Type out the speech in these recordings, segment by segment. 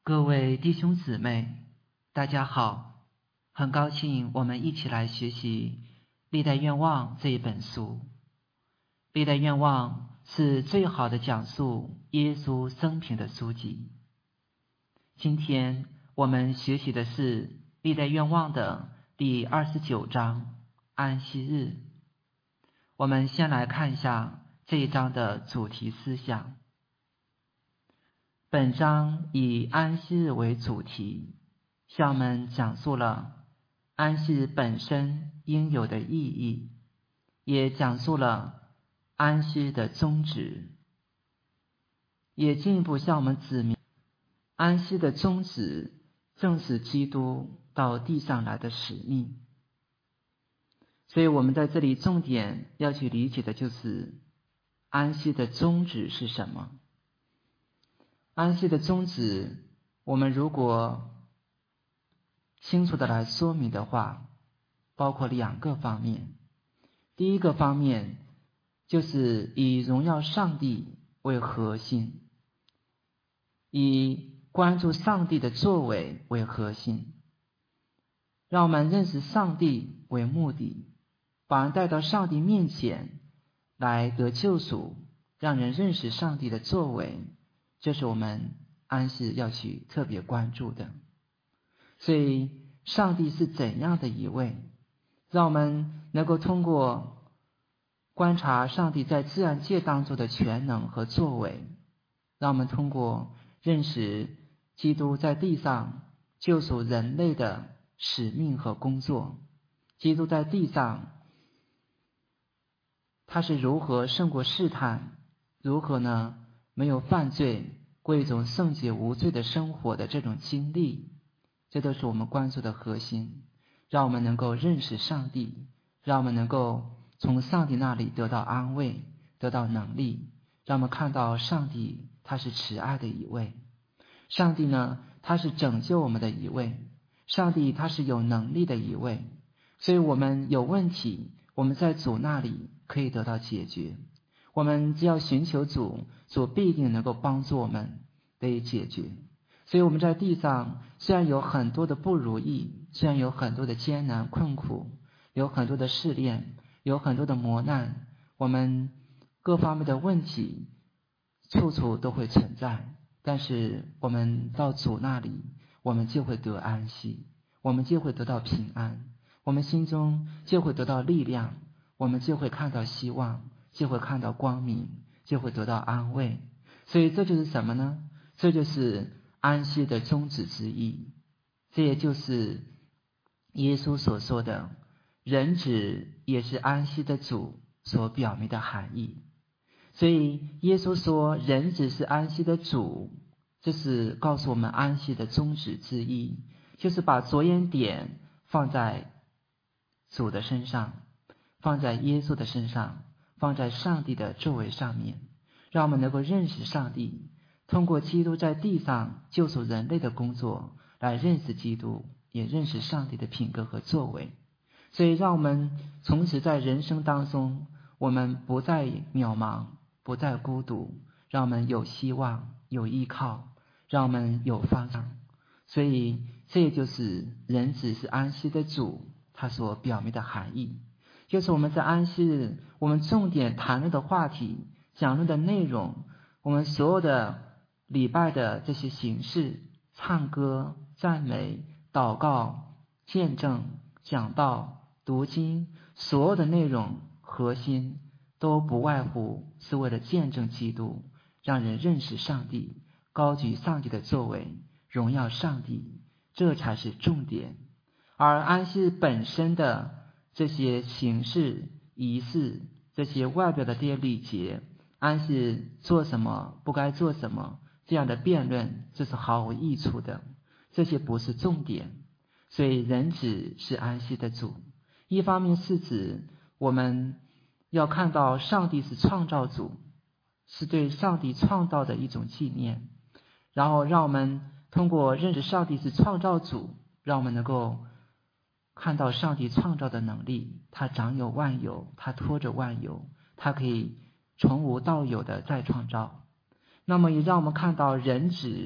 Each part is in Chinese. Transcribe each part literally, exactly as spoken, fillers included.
各位弟兄姊妹，大家好，很高兴我们一起来学习《历代愿望》这一本书。《历代愿望》是最好的讲述耶稣生平的书籍。今天我们学习的是《历代愿望》的第二十九章安息日。我们先来看一下这一章的主题思想。本章以安息日为主题，向我们讲述了安息日本身应有的意义，也讲述了安息日的宗旨，也进一步向我们指明安息的宗旨正是基督到地上来的使命。所以我们在这里重点要去理解的就是安息的宗旨是什么。安息的宗旨，我们如果清楚的来说明的话，包括两个方面。第一个方面就是以荣耀上帝为核心，以关注上帝的作为为核心，让我们认识上帝为目的，把人带到上帝面前来得救赎，让人认识上帝的作为，这是我们安息要去特别关注的。所以上帝是怎样的一位，让我们能够通过观察上帝在自然界当中的全能和作为，让我们通过认识基督在地上救赎人类的使命和工作，基督在地上他是如何胜过试探，如何呢没有犯罪，过一种圣洁无罪的生活的这种经历，这都是我们关注的核心，让我们能够认识上帝，让我们能够从上帝那里得到安慰，得到能力，让我们看到上帝他是慈爱的一位，上帝呢他是拯救我们的一位，上帝他是有能力的一位，所以我们有问题，我们在主那里可以得到解决，我们只要寻求主，主必定能够帮助我们得以解决。所以我们在地上虽然有很多的不如意，虽然有很多的艰难困苦，有很多的试炼，有很多的磨难，我们各方面的问题处处都会存在，但是我们到主那里，我们就会得安息，我们就会得到平安，我们心中就会得到力量，我们就会看到希望，就会看到光明，就会得到安慰。所以这就是什么呢？这就是安息的宗旨之一，这也就是耶稣所说的人子也是安息的主所表明的含义。所以耶稣说人子是安息的主，这是告诉我们安息的宗旨之一，就是把着眼点放在主的身上，放在耶稣的身上，放在上帝的作为上面，让我们能够认识上帝，通过基督在地上救赎人类的工作来认识基督，也认识上帝的品格和作为。所以让我们从此在人生当中，我们不再渺茫，不再孤独，让我们有希望，有依靠，让我们有方向。所以这也就是人子是安息的主他所表明的含义，就是我们在安息日，我们重点谈论的话题，讲论的内容，我们所有的礼拜的这些形式，唱歌、赞美、祷告、见证、讲道、读经，所有的内容核心都不外乎是为了见证基督，让人认识上帝，高举上帝的作为，荣耀上帝，这才是重点。而安息日本身的这些形式、仪式，这些外表的这些礼节，安息日做什么，不该做什么，这样的辩论，这是毫无益处的，这些不是重点。所以人子是安息的主，一方面是指我们要看到上帝是创造主，是对上帝创造的一种纪念，然后让我们通过认识上帝是创造主，让我们能够看到上帝创造的能力，他掌有万有，他托着万有，他可以从无到有的再创造。那么也让我们看到人子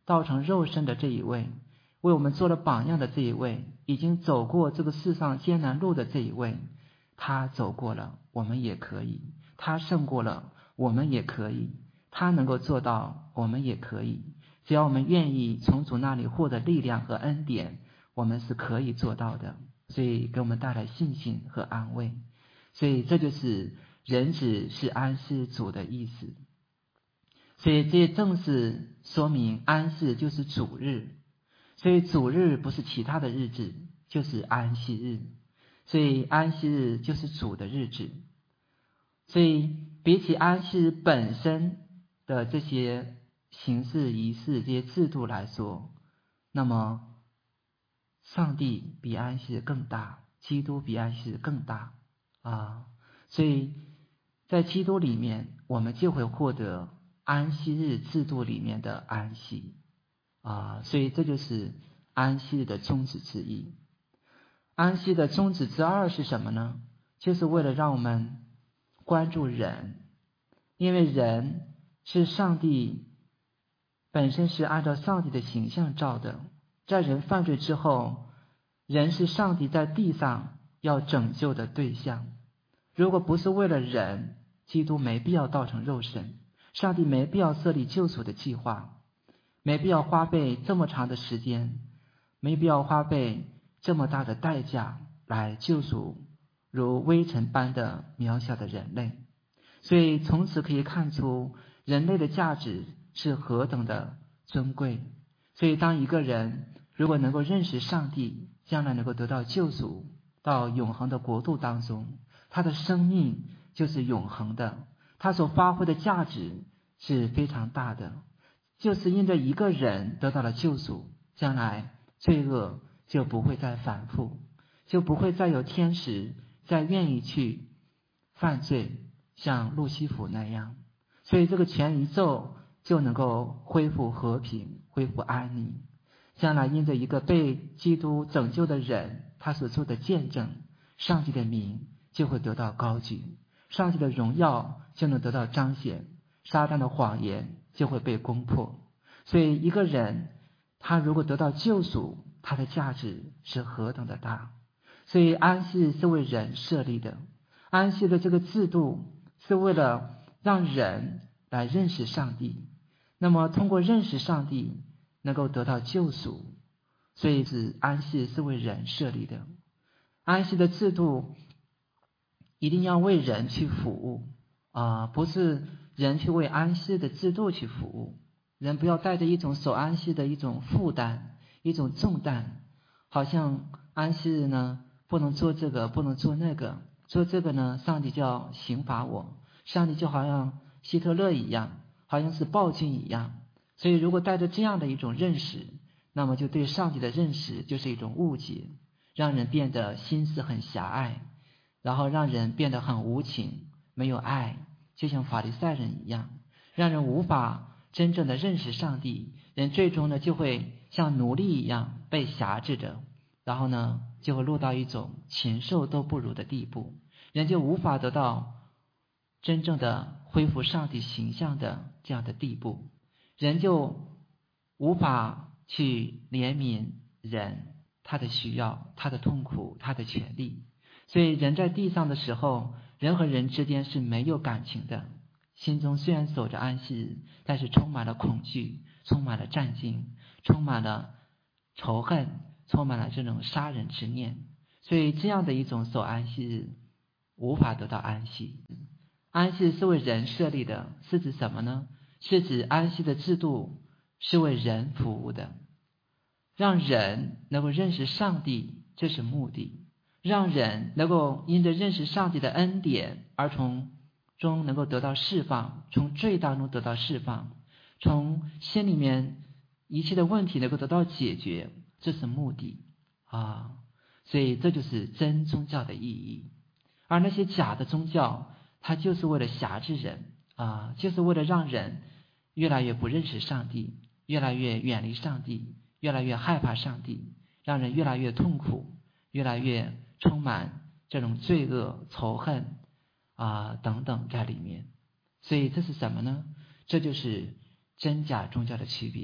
道成肉身的这一位，为我们做了榜样的这一位，已经走过这个世上艰难路的这一位，他走过了，我们也可以；他胜过了，我们也可以；他能够做到，我们也可以。只要我们愿意从主那里获得力量和恩典，我们是可以做到的。所以给我们带来信心和安慰。所以这就是人子是安息主的意思。所以这也正是说明安息就是主日。所以主日不是其他的日子，就是安息日。所以安息日就是主的日子。所以比起安息日本身的这些形式仪式、这些制度来说，那么上帝比安息日更大，基督比安息日更大啊！所以在基督里面，我们就会获得安息日制度里面的安息啊！所以这就是安息日的宗旨之一。安息的宗旨之二是什么呢？就是为了让我们关注人，因为人是上帝本身是按照上帝的形象造的，在人犯罪之后，人是上帝在地上要拯救的对象。如果不是为了人，基督没必要道成肉身，上帝没必要设立救赎的计划，没必要花费这么长的时间，没必要花费这么大的代价来救赎如微尘般的渺小的人类。所以从此可以看出人类的价值是何等的尊贵。所以当一个人如果能够认识上帝，将来能够得到救赎，到永恒的国度当中，他的生命就是永恒的，他所发挥的价值是非常大的。就是因着一个人得到了救赎，将来罪恶就不会再反复，就不会再有天使再愿意去犯罪，像路西弗那样。所以这个全宇宙就能够恢复和平，恢复安宁。将来因着一个被基督拯救的人，他所做的见证，上帝的名就会得到高举，上帝的荣耀就能得到彰显，撒旦的谎言就会被攻破。所以一个人他如果得到救赎，他的价值是何等的大。所以安息日是为人设立的，安息的这个制度是为了让人来认识上帝，那么通过认识上帝能够得到救赎。所以是安息是为人设立的。安息的制度一定要为人去服务啊、呃，不是人去为安息的制度去服务。人不要带着一种守安息的一种负担，一种重担，好像安息日呢不能做这个，不能做那个，做这个呢上帝就要刑罚我，上帝就好像希特勒一样，好像是暴君一样。所以如果带着这样的一种认识，那么就对上帝的认识就是一种误解，让人变得心思很狭隘，然后让人变得很无情，没有爱，就像法利赛人一样，让人无法真正的认识上帝。人最终呢就会像奴隶一样被辖制着，然后呢就会落到一种禽兽都不如的地步，人就无法得到真正的恢复上帝形象的这样的地步，人就无法去怜悯人他的需要，他的痛苦，他的权利。所以人在地上的时候，人和人之间是没有感情的，心中虽然守着安息日，但是充满了恐惧，充满了战惊，充满了仇恨，充满了这种杀人之念。所以这样的一种守安息日无法得到安息。安息是为人设立的，是指什么呢？是指安息的制度是为人服务的，让人能够认识上帝，这是目的。让人能够因着认识上帝的恩典而从中能够得到释放，从罪当中得到释放，从心里面一切的问题能够得到解决，这是目的啊！所以这就是真宗教的意义。而那些假的宗教，它就是为了辖制人啊，就是为了让人越来越不认识上帝，越来越远离上帝，越来越害怕上帝，让人越来越痛苦，越来越充满这种罪恶、仇恨啊等等在里面。所以这是什么呢？这就是真假宗教的区别。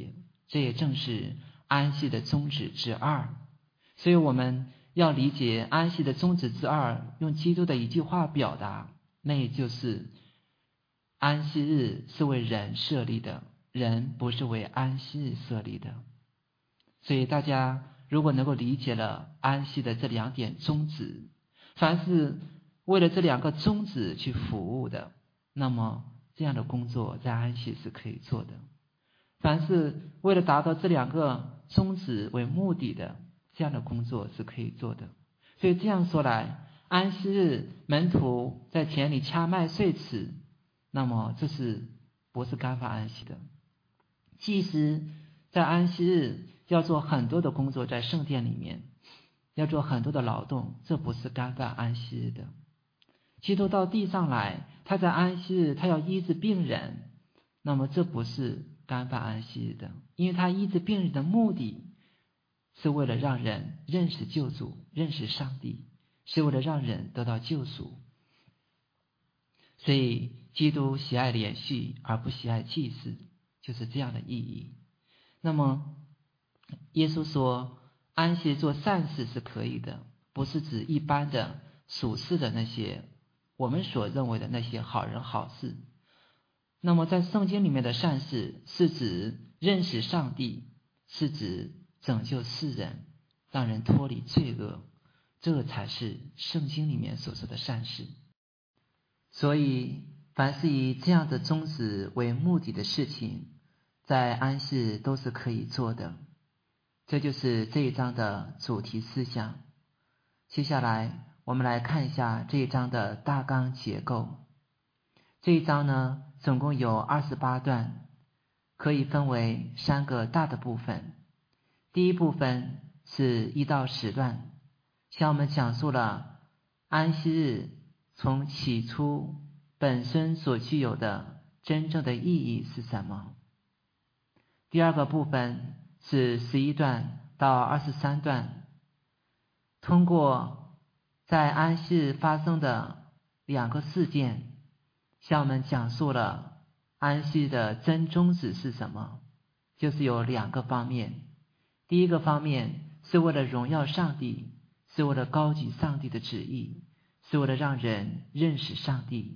这也正是安息的宗旨之二。所以我们要理解安息的宗旨之二，用基督的一句话表达，那也就是安息日是为人设立的，人不是为安息日设立的。所以大家如果能够理解了安息的这两点宗旨，凡是为了这两个宗旨去服务的，那么这样的工作在安息是可以做的。凡是为了达到这两个宗旨为目的的，这样的工作是可以做的。所以这样说来，安息日门徒在田里掐麦穗吃，那么这是不是干犯安息的？祭司在安息日要做很多的工作，在圣殿里面要做很多的劳动，这不是干犯安息日的。基督到地上来，他在安息日他要医治病人，那么这不是干犯安息日的，因为他医治病人的目的是为了让人认识救主，认识上帝，是为了让人得到救赎。所以基督喜爱连续而不喜爱祭祀，就是这样的意义。那么耶稣说安息做善事是可以的，不是指一般的属世的那些我们所认为的那些好人好事。那么在圣经里面的善事是指认识上帝，是指拯救世人，让人脱离罪恶，这才是圣经里面所说的善事。所以凡是以这样的宗旨为目的的事情，在安息日都是可以做的。这就是这一章的主题思想。接下来我们来看一下这一章的大纲结构。这一章呢，总共有二十八段，可以分为三个大的部分。第一部分是一到十段，向我们讲述了安息日从起初本身所具有的真正的意义是什么。第二个部分是十一段到二十三段，通过在安息日发生的两个事件，向我们讲述了安息的真宗旨是什么，就是有两个方面。第一个方面是为了荣耀上帝，是为了高举上帝的旨意，是为了让人认识上帝，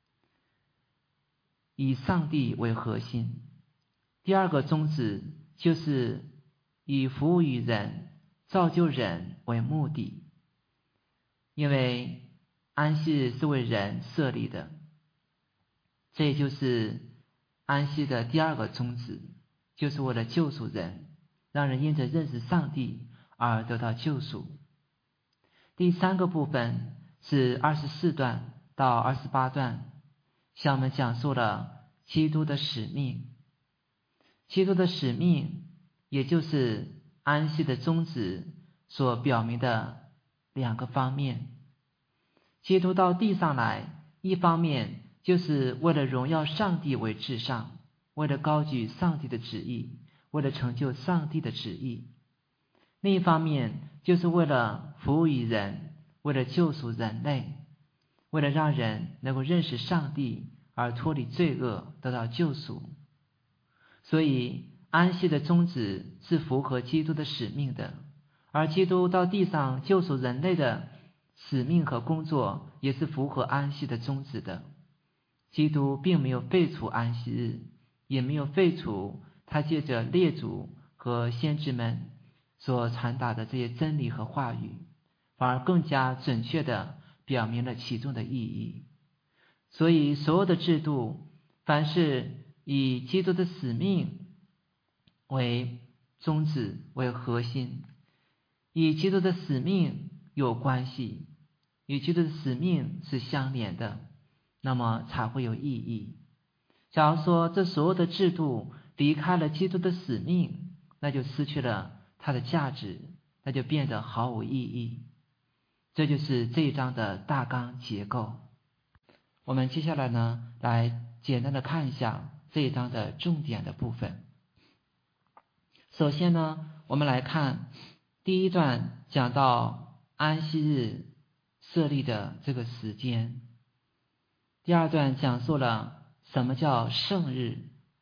以上帝为核心。第二个宗旨就是以服务于人、造就人为目的，因为安息日是为人设立的，这也就是安息的第二个宗旨，就是为了救赎人，让人因着认识上帝而得到救赎。第三个部分是二十四段到二十八段，向我们讲述了基督的使命。基督的使命也就是安息的宗旨所表明的两个方面。基督到地上来，一方面就是为了荣耀上帝为至上，为了高举上帝的旨意，为了成就上帝的旨意；另一方面就是为了服务于人，为了救赎人类，为了让人能够认识上帝而脱离罪恶，得到救赎。所以安息的宗旨是符合基督的使命的，而基督到地上救赎人类的使命和工作也是符合安息的宗旨的。基督并没有废除安息日，也没有废除他借着列祖和先知们所传达的这些真理和话语，反而更加准确地表明了其中的意义。所以所有的制度，凡是以基督的使命为宗旨为核心，与基督的使命有关系，与基督的使命是相连的，那么才会有意义。假如说这所有的制度离开了基督的使命，那就失去了它的价值，那就变得毫无意义。这就是这一章的大纲结构。我们接下来呢，来简单的看一下这一章的重点的部分。首先呢，我们来看第一段，讲到安息日设立的这个时间。第二段讲述了什么叫圣日，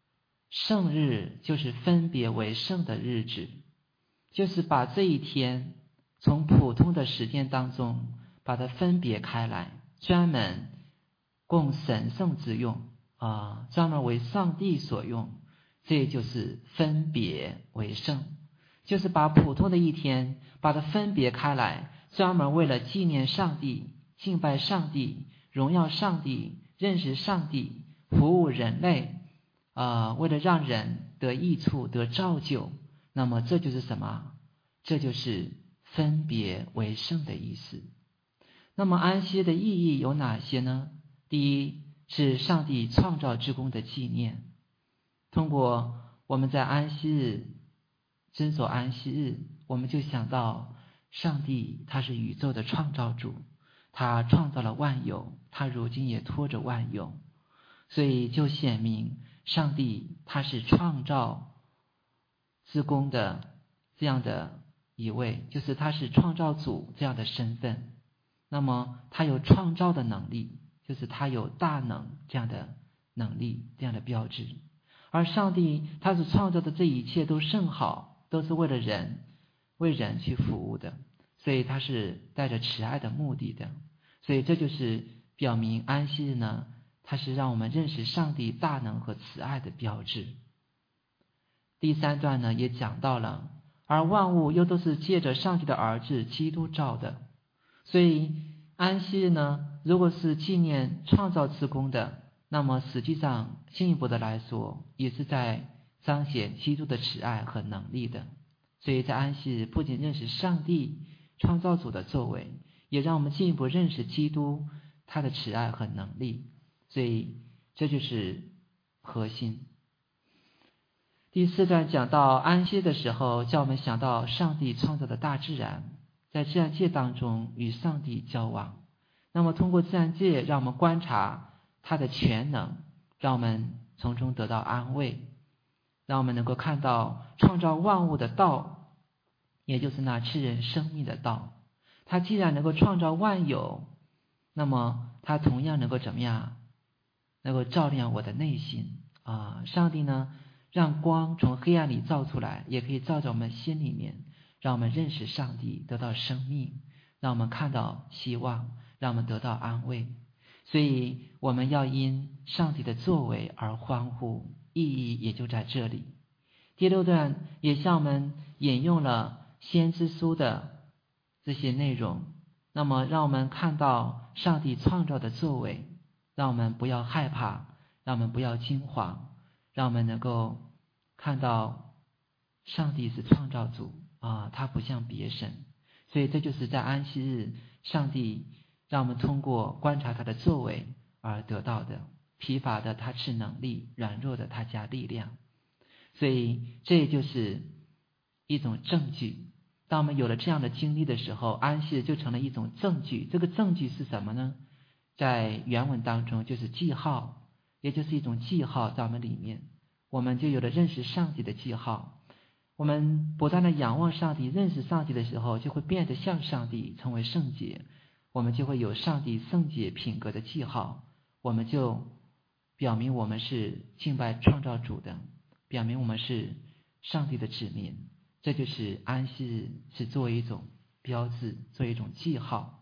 圣日就是分别为圣的日子，就是把这一天从普通的时间当中把它分别开来，专门供神圣之用啊，专门为上帝所用，这就是分别为圣，就是把普通的一天把它分别开来，专门为了纪念上帝、敬拜上帝、荣耀上帝、认识上帝、服务人类啊、呃，为了让人得益处、得造就，那么这就是什么？这就是分别为圣的意思。那么安息日的意义有哪些呢？第一是上帝创造之功的纪念，通过我们在安息日遵守安息日，我们就想到上帝他是宇宙的创造主，他创造了万有，他如今也托着万有，所以就显明上帝他是创造之功的这样的一位，就是他是创造主这样的身份。那么他有创造的能力，就是他有大能这样的能力，这样的标志。而上帝他所创造的这一切都甚好，都是为了人，为人去服务的，所以他是带着慈爱的目的的。所以这就是表明安息日呢，它是让我们认识上帝大能和慈爱的标志。第三段呢也讲到了，而万物又都是借着上帝的儿子基督造的，所以安息日呢，如果是纪念创造之功的，那么实际上进一步的来说，也是在彰显基督的慈爱和能力的。所以在安息日不仅认识上帝创造主的作为，也让我们进一步认识基督他的慈爱和能力。所以这就是核心。第四段讲到安息的时候，叫我们想到上帝创造的大自然，在自然界当中与上帝交往。那么通过自然界，让我们观察他的全能，让我们从中得到安慰，让我们能够看到创造万物的道，也就是那赐人生命的道。他既然能够创造万有，那么他同样能够怎么样？能够照亮我的内心啊！上帝呢，让光从黑暗里照出来，也可以照在我们心里面，让我们认识上帝，得到生命，让我们看到希望，让我们得到安慰。所以我们要因上帝的作为而欢呼，意义也就在这里。第六段也向我们引用了先知书的这些内容，那么让我们看到上帝创造的作为，让我们不要害怕，让我们不要惊慌，让我们能够看到上帝是创造主啊，他不像别神。所以这就是在安息日，上帝让我们通过观察他的作为而得到的。疲乏的他赐能力，软弱的他加力量。所以这也就是一种证据。当我们有了这样的经历的时候，安息日就成了一种证据。这个证据是什么呢？在原文当中就是记号，也就是一种记号在我们里面，我们就有了认识上帝的记号。我们不断的仰望上帝，认识上帝的时候，就会变得像上帝，成为圣洁。我们就会有上帝圣洁品格的记号，我们就表明我们是敬拜创造主的，表明我们是上帝的子民。这就是安息日是作为一种标志，作为一种记号。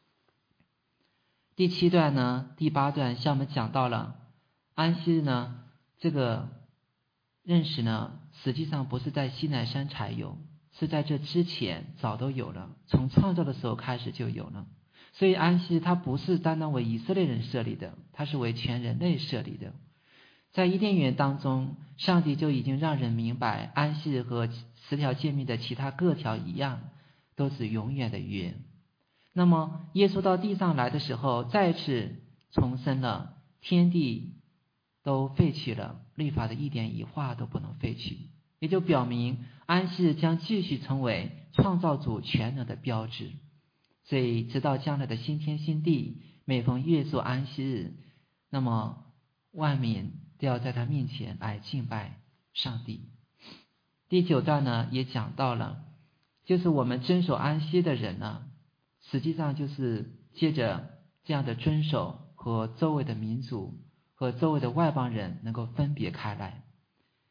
第七段呢，第八段向我们讲到了安息日呢，这个认识呢，实际上不是在西乃山才有，是在这之前早都有了，从创造的时候开始就有了。所以安息日它不是单单为以色列人设立的，它是为全人类设立的。在伊甸园当中，上帝就已经让人明白，安息日和十条诫命的其他各条一样，都是永远的约。那么耶稣到地上来的时候，再次重申了天地都废去了，律法的一点一画都不能废去，也就表明安息日将继续成为创造主全能的标志。所以直到将来的新天新地，每逢月朔安息日，那么万民都要在他面前来敬拜上帝。第九段呢也讲到了，就是我们遵守安息的人呢，实际上就是接着这样的遵守和周围的民族和周围的外邦人能够分别开来。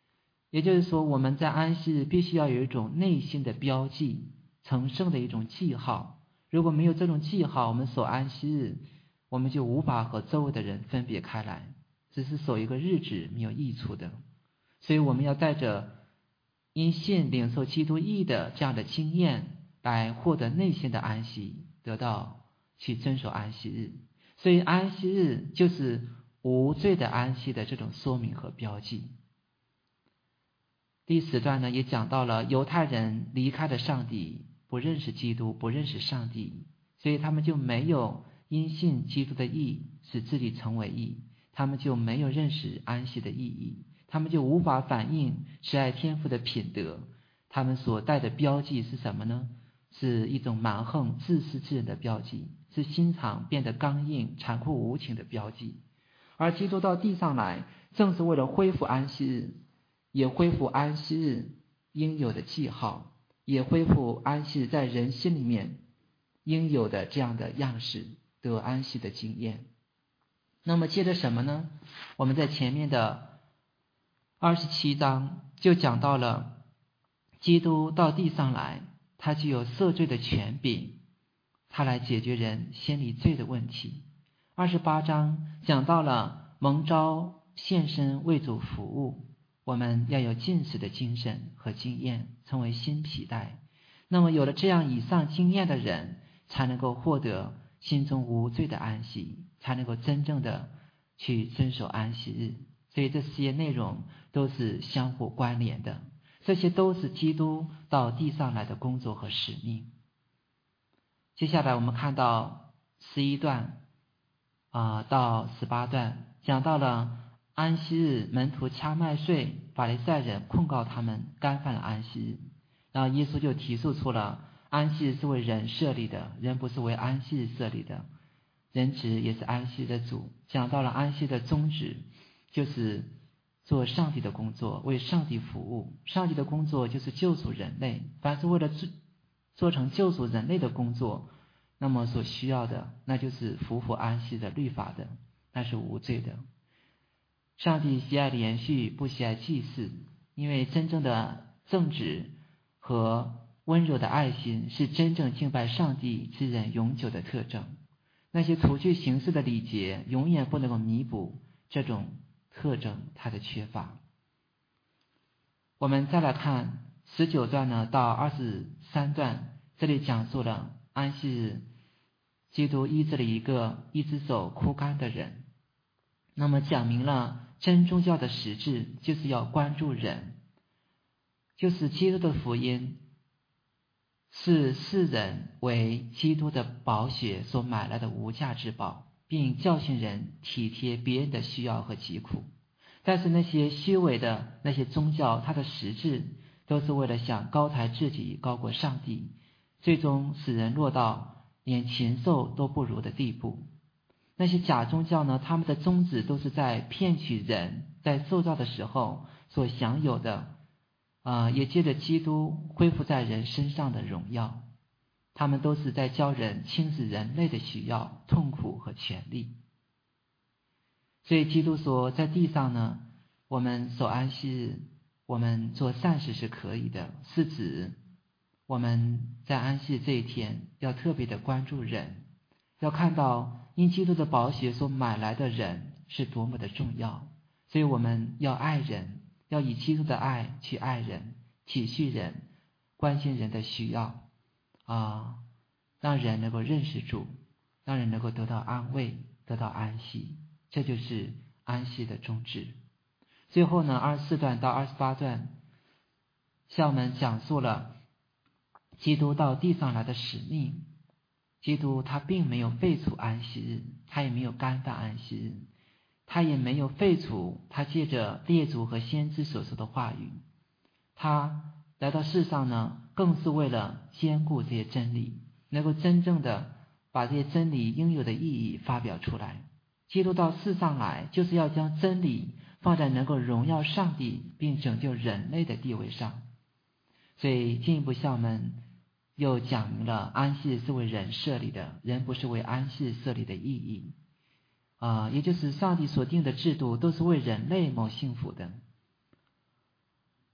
也就是说，我们在安息日必须要有一种内心的标记，成圣的一种记号。如果没有这种记号，我们守安息日，我们就无法和周围的人分别开来，只是守一个日子没有益处的。所以我们要带着因信领受基督义的这样的经验，来获得内心的安息，得到去遵守安息日。所以安息日就是无罪的安息的这种说明和标记。第十段呢，也讲到了犹太人离开了上帝，不认识基督，不认识上帝，所以他们就没有因信基督的义使自己成为义，他们就没有认识安息的意义，他们就无法反映慈爱天父的品德。他们所带的标记是什么呢？是一种蛮横自私之人的标记，是心肠变得刚硬残酷无情的标记。而基督到地上来，正是为了恢复安息日，也恢复安息日应有的记号，也恢复安息日在人心里面应有的这样的样式，得安息的经验。那么接着什么呢？我们在前面的二十七章就讲到了基督到地上来，他具有赦罪的权柄，他来解决人心里罪的问题。二十八章讲到了蒙召献身为主服务，我们要有进食的精神和经验，成为新皮带。那么有了这样以上经验的人，才能够获得心中无罪的安息，才能够真正的去遵守安息日。所以这些内容都是相互关联的，这些都是基督到地上来的工作和使命。接下来我们看到十一段啊、呃、到十八段，讲到了安息日门徒掐麦穗，法利赛人控告他们干犯了安息日，然后耶稣就提出出了安息日是为人设立的，人不是为安息日设立的，人子也是安息日的主。讲到了安息日的宗旨，就是做上帝的工作，为上帝服务。上帝的工作就是救赎人类，凡是为了做成救赎人类的工作，那么所需要的那就是符合安息的律法的，那是无罪的。上帝喜爱连续，不喜爱祭祀，因为真正的正直和温柔的爱心是真正敬拜上帝之人永久的特征。那些除去形式的礼节永远不能够弥补这种特征它的缺乏。我们再来看十九段呢到二十三段，这里讲述了安息日基督医治了一个一只手枯干的人，那么讲明了真宗教的实质就是要关注人，就是基督的福音是世人为基督的宝血所买来的无价之宝，并教训人体贴别人的需要和疾苦。但是那些虚伪的那些宗教，它的实质都是为了想高抬自己高过上帝，最终使人落到连禽兽都不如的地步。那些假宗教呢，他们的宗旨都是在骗取人在受造的时候所享有的啊、呃，也借着基督恢复在人身上的荣耀。他们都是在教人轻视人类的需要、痛苦和权利。所以基督说，在地上呢，我们守安息日，我们做善事是可以的，是指我们在安息这一天要特别的关注人，要看到因基督的宝血所买来的人是多么的重要。所以我们要爱人，要以基督的爱去爱人，体恤人，关心人的需要啊，让人能够认识主，让人能够得到安慰，得到安息。这就是安息的宗旨。最后呢，二十四段到二十八段向我们讲述了基督到地上来的使命。基督他并没有废除安息日，他也没有干犯安息日，他也没有废除他借着列祖和先知所说的话语。他来到世上呢，更是为了兼顾这些真理，能够真正的把这些真理应有的意义发表出来。基督到世上来，就是要将真理放在能够荣耀上帝并拯救人类的地位上。所以进一步向我们又讲明了安息日是为人设立的，人不是为安息日设立的意义啊、呃，也就是上帝所定的制度都是为人类谋幸福的。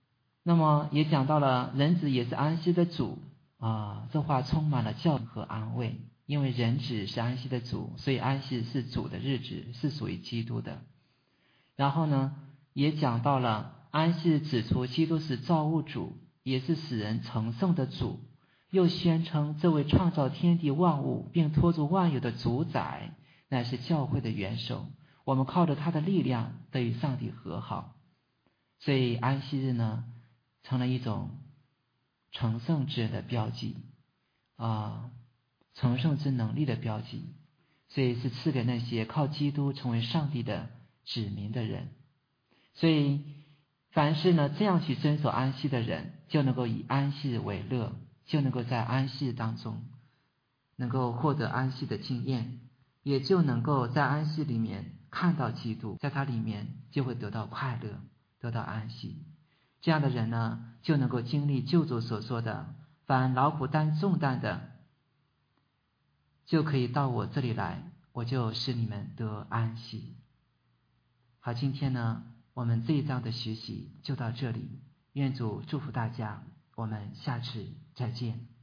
那么也讲到了人子也是安息的主啊，这话充满了教训和安慰。因为人子是安息的主，所以安息是主的日子，是属于基督的。然后呢，也讲到了安息指出基督是造物主，也是使人成圣的主，又宣称这位创造天地万物并托住万有的主宰乃是教会的元首，我们靠着他的力量得与上帝和好。所以安息日呢，成了一种成圣之人的标记啊，成圣之能力的标记，所以是赐给那些靠基督成为上帝的子民的人。所以凡是呢这样去遵守安息的人，就能够以安息日为乐，就能够在安息日当中能够获得安息的经验，也就能够在安息里面看到基督，在他里面就会得到快乐，得到安息。这样的人呢，就能够经历救主所说的，凡劳苦担重担的，就可以到我这里来，我就使你们得安息。好，今天呢我们这一章的学习就到这里，愿主祝福大家，我们下次再见。